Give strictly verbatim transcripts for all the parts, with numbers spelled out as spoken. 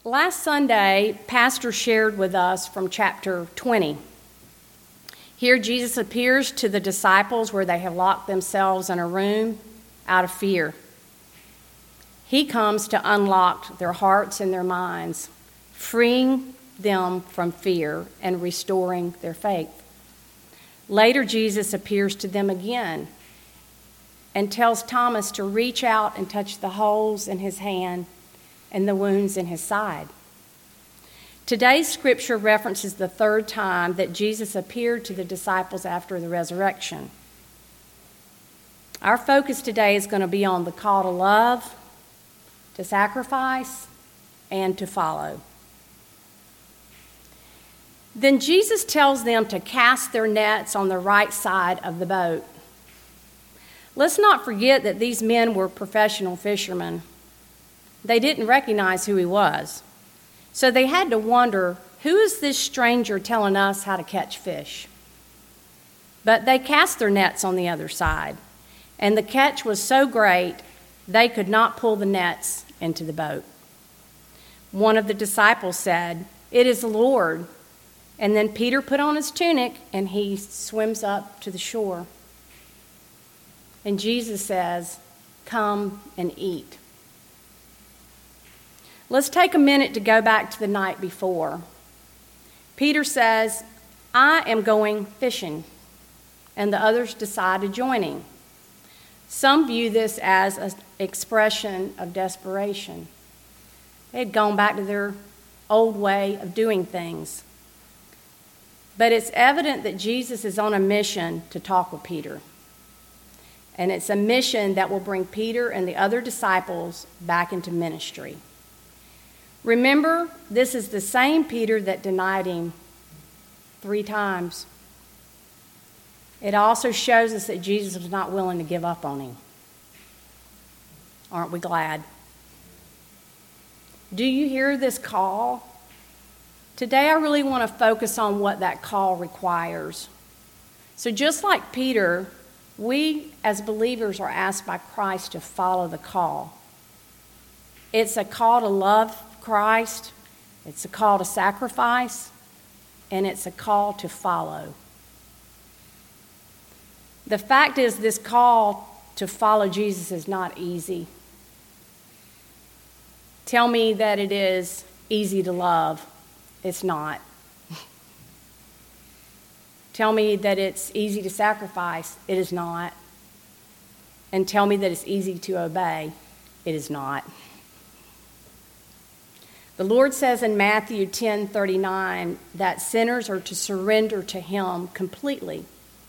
Last Sunday, Pastor shared with us from chapter twenty. Here, Jesus appears to the disciples where they have locked themselves in a room out of fear. He comes to unlock their hearts and their minds, freeing them from fear and restoring their faith. Later, Jesus appears to them again and tells Thomas to reach out and touch the holes in his hand and the wounds in his side. Today's scripture references the third time that Jesus appeared to the disciples after the resurrection. Our focus today is going to be on the call to love, to sacrifice, and to follow. Then Jesus tells them to cast their nets on the right side of the boat. Let's not forget that these men were professional fishermen. They didn't recognize who he was. So they had to wonder, who is this stranger telling us how to catch fish? But they cast their nets on the other side, and the catch was so great they could not pull the nets into the boat. One of the disciples said, "It is the Lord." And then Peter put on his tunic and he swims up to the shore. And Jesus says, "Come and eat." Let's take a minute to go back to the night before. Peter says, "I am going fishing," and the others decide to join him. Some view this as an expression of desperation. They had gone back to their old way of doing things. But it's evident that Jesus is on a mission to talk with Peter. And it's a mission that will bring Peter and the other disciples back into ministry. Remember, this is the same Peter that denied him three times. It also shows us that Jesus was not willing to give up on him. Aren't we glad? Do you hear this call? Today I really want to focus on what that call requires. So just like Peter, we as believers are asked by Christ to follow the call. It's a call to love Christ, it's a call to sacrifice, and it's a call to follow. The fact is, this call to follow Jesus is not easy. Tell me that it is easy to love. It's not. Tell me that it's easy to sacrifice. It is not. And tell me that it's easy to obey. It is not. The Lord says in Matthew ten thirty-nine that sinners are to surrender to him completely.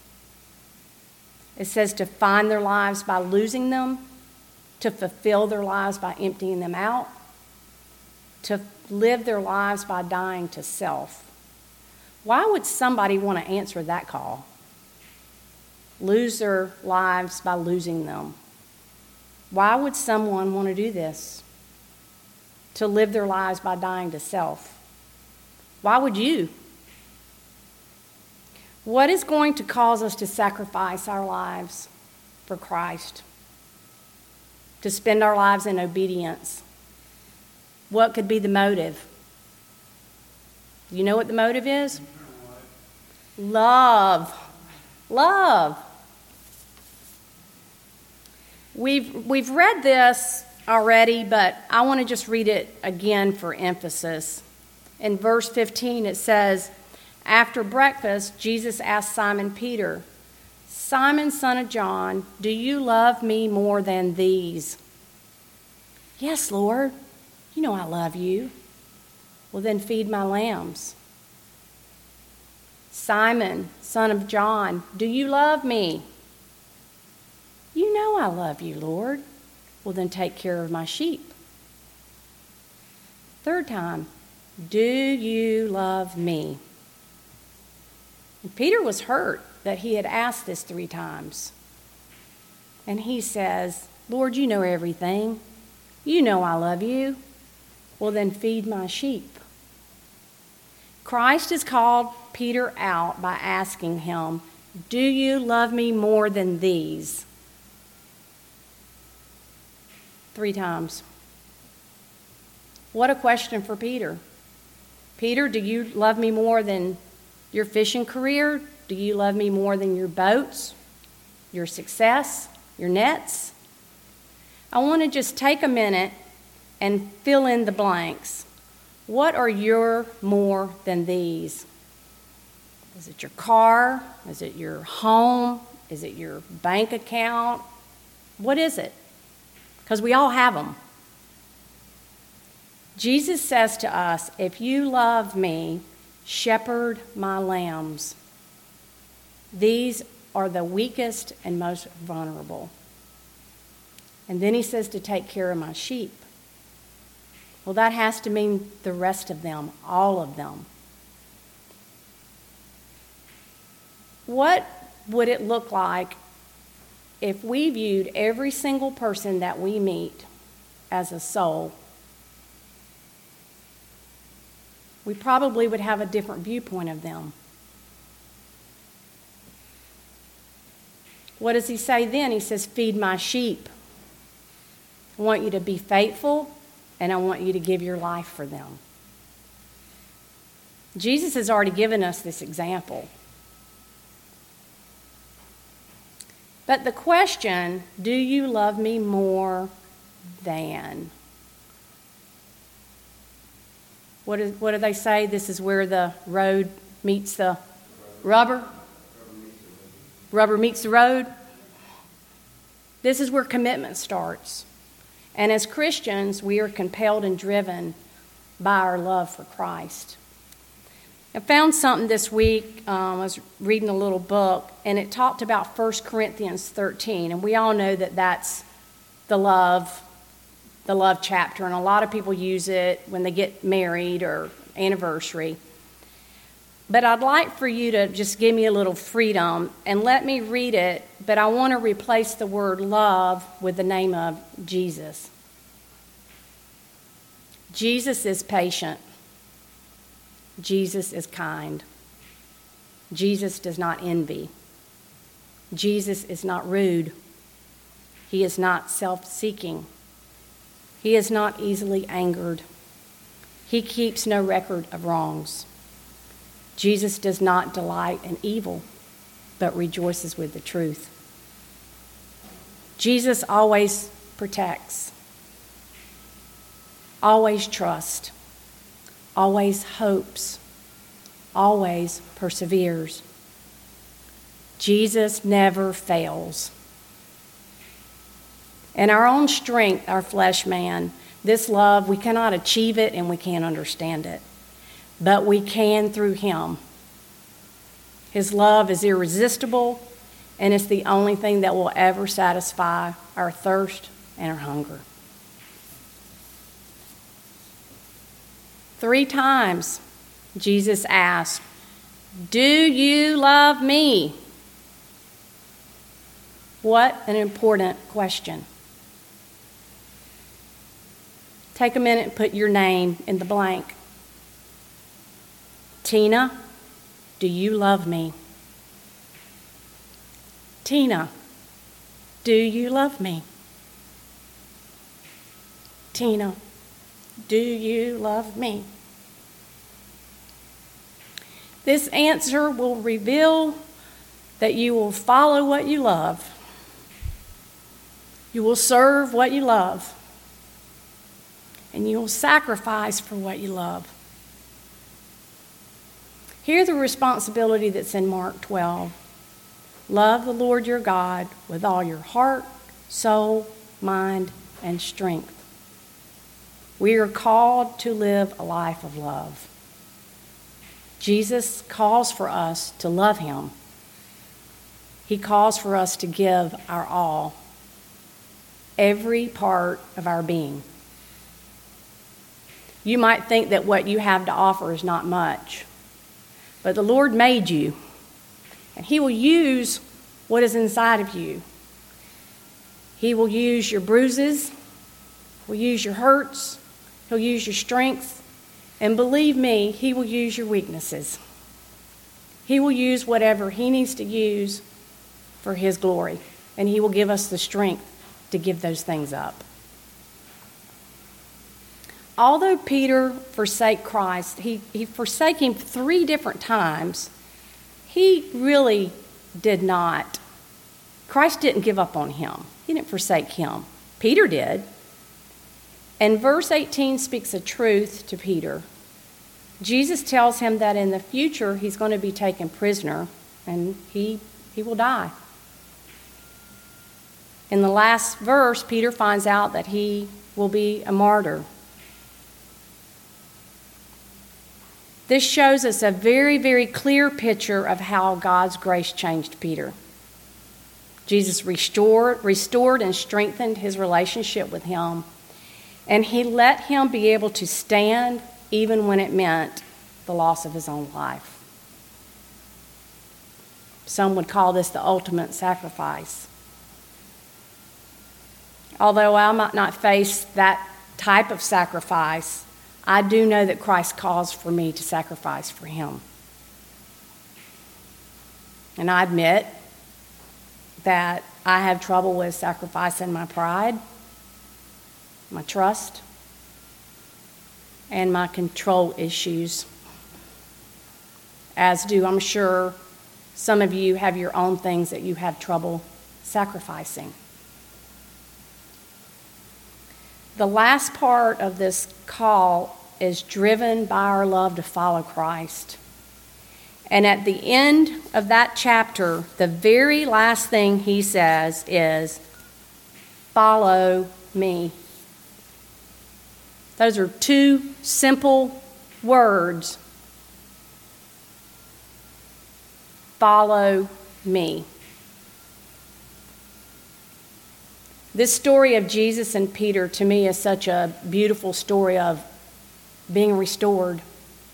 It says to find their lives by losing them, to fulfill their lives by emptying them out, to live their lives by dying to self. Why would somebody want to answer that call? Lose their lives by losing them. Why would someone want to do this? To live their lives by dying to self. Why would you? What is going to cause us to sacrifice our lives for Christ? To spend our lives in obedience? What could be the motive? You know what the motive is? Love. Love. We've, we've read this already, but I want to just read it again for emphasis. In verse fifteen, it says, "After breakfast, Jesus asked Simon Peter, 'Simon, son of John, do you love me more than these?' 'Yes, Lord. You know I love you.' 'Well, then feed my lambs.' 'Simon, son of John, do you love me?' 'You know I love you, Lord.' 'Well, then take care of my sheep.' Third time, 'Do you love me?' And Peter was hurt that he had asked this three times. And he says, 'Lord, you know everything. You know I love you.' 'Well, then feed my sheep.' Christ has called Peter out by asking him, 'Do you love me more than these?' Three times. What a question for Peter. Peter, do you love me more than your fishing career? Do you love me more than your boats, your success, your nets? I want to just take a minute and fill in the blanks. What are your more than these? Is it your car? Is it your home? Is it your bank account? What is it? Because we all have them. Jesus says to us, if you love me, shepherd my lambs. These are the weakest and most vulnerable. And then he says to take care of my sheep. Well, that has to mean the rest of them, all of them. What would it look like if we viewed every single person that we meet as a soul? We probably would have a different viewpoint of them. What does he say then? He says, feed my sheep. I want you to be faithful, and I want you to give your life for them. Jesus has already given us this example. But the question, do you love me more than? What, is, what do they say? This is where the road meets the rubber? Rubber meets the road. This is where commitment starts. And as Christians, we are compelled and driven by our love for Christ. I found something this week. Um, I was reading a little book, and it talked about First Corinthians thirteen. And we all know that that's the love, the love chapter. And a lot of people use it when they get married or anniversary. But I'd like for you to just give me a little freedom and let me read it, but I want to replace the word love with the name of Jesus. Jesus is patient. Jesus is kind. Jesus does not envy. Jesus is not rude. He is not self-seeking. He is not easily angered. He keeps no record of wrongs. Jesus does not delight in evil, but rejoices with the truth. Jesus always protects, always trusts, always hopes, always perseveres. Jesus never fails. In our own strength, our flesh man, this love, we cannot achieve it and we can't understand it. But we can through him. His love is irresistible, and it's the only thing that will ever satisfy our thirst and our hunger. Three times Jesus asked, "Do you love me?" What an important question. Take a minute and put your name in the blank. Tina, do you love me? Tina, do you love me? Tina, do you love me? This answer will reveal that you will follow what you love. You will serve what you love. And you will sacrifice for what you love. Hear the responsibility that's in Mark twelve. Love the Lord your God with all your heart, soul, mind, and strength. We are called to live a life of love. Jesus calls for us to love him. He calls for us to give our all, every part of our being. You might think that what you have to offer is not much. But the Lord made you, and he will use what is inside of you. He will use your bruises, will use your hurts, he'll use your strengths, and believe me, he will use your weaknesses. He will use whatever he needs to use for his glory, and he will give us the strength to give those things up. although Peter forsake Christ, he, he forsake him three different times, he really did not. Christ didn't give up on him. He didn't forsake him. Peter did. And verse eighteen speaks a truth to Peter. Jesus tells him that in the future he's going to be taken prisoner and he, he will die. In the last verse, Peter finds out that he will be a martyr. This shows us a very, very clear picture of how God's grace changed Peter. Jesus restored, restored and strengthened his relationship with him, and he let him be able to stand even when it meant the loss of his own life. Some would call this the ultimate sacrifice. Although I might not face that type of sacrifice, I do know that Christ calls for me to sacrifice for him. And I admit that I have trouble with sacrificing my pride, my trust, and my control issues. As do, I'm sure, some of you have your own things that you have trouble sacrificing. The last part of this call is driven by our love to follow Christ. And at the end of that chapter, the very last thing he says is, "Follow me." Those are two simple words. Follow me. This story of Jesus and Peter, to me, is such a beautiful story of being restored.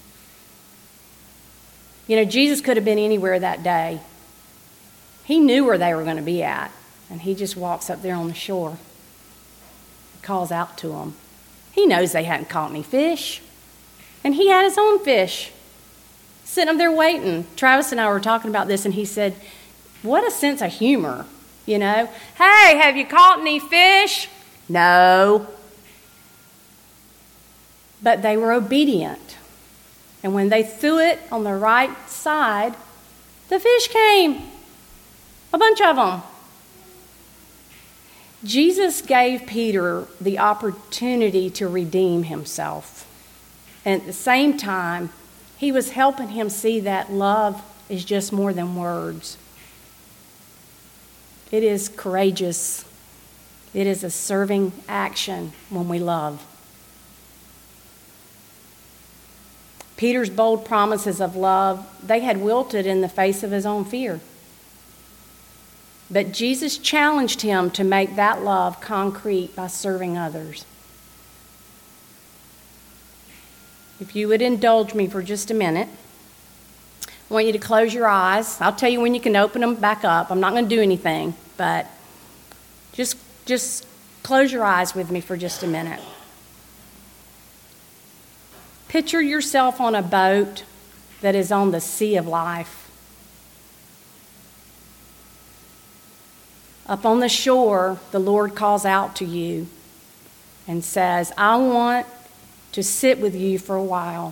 You know, Jesus could have been anywhere that day. He knew where they were going to be at, and he just walks up there on the shore. He calls out to them. He knows they hadn't caught any fish, and he had his own fish sitting up there waiting. Travis and I were talking about this, and he said, what a sense of humor, you know. Hey, have you caught any fish? No. But they were obedient. And when they threw it on the right side, the fish came. A bunch of them. Jesus gave Peter the opportunity to redeem himself. And at the same time, he was helping him see that love is just more than words. It is courageous. It is a serving action when we love. Peter's bold promises of love, they had wilted in the face of his own fear. But Jesus challenged him to make that love concrete by serving others. If you would indulge me for just a minute, I want you to close your eyes. I'll tell you when you can open them back up. I'm not going to do anything, but just, just close your eyes with me for just a minute. Picture yourself on a boat that is on the sea of life. Up on the shore, the Lord calls out to you and says, I want to sit with you for a while.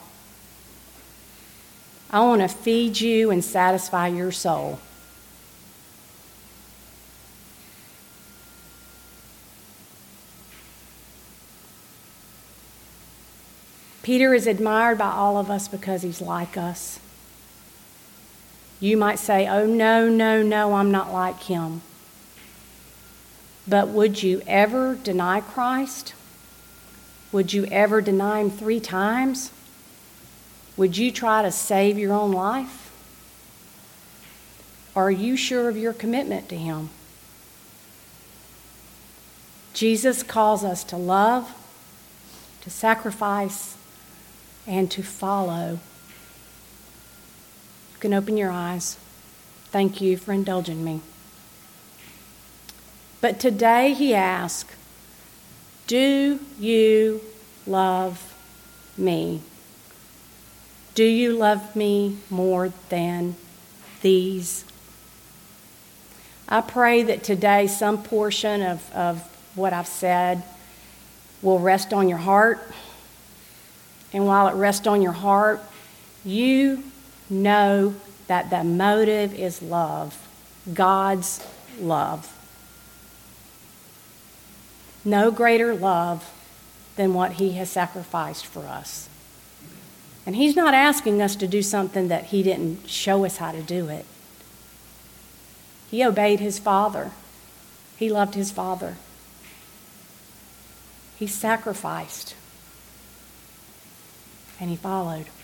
I want to feed you and satisfy your soul. Peter is admired by all of us because he's like us. You might say, oh, no, no, no, I'm not like him. But would you ever deny Christ? Would you ever deny him three times? Would you try to save your own life? Are you sure of your commitment to him? Jesus calls us to love, to sacrifice, and to follow. You can open your eyes. Thank you for indulging me. But today he asks, do you love me? Do you love me more than these? I pray that today some portion of, of what I've said will rest on your heart, and while it rests on your heart, you know that the motive is love, God's love. No greater love than what he has sacrificed for us. And he's not asking us to do something that he didn't show us how to do it. He obeyed his Father. He loved his Father. He sacrificed. And he followed.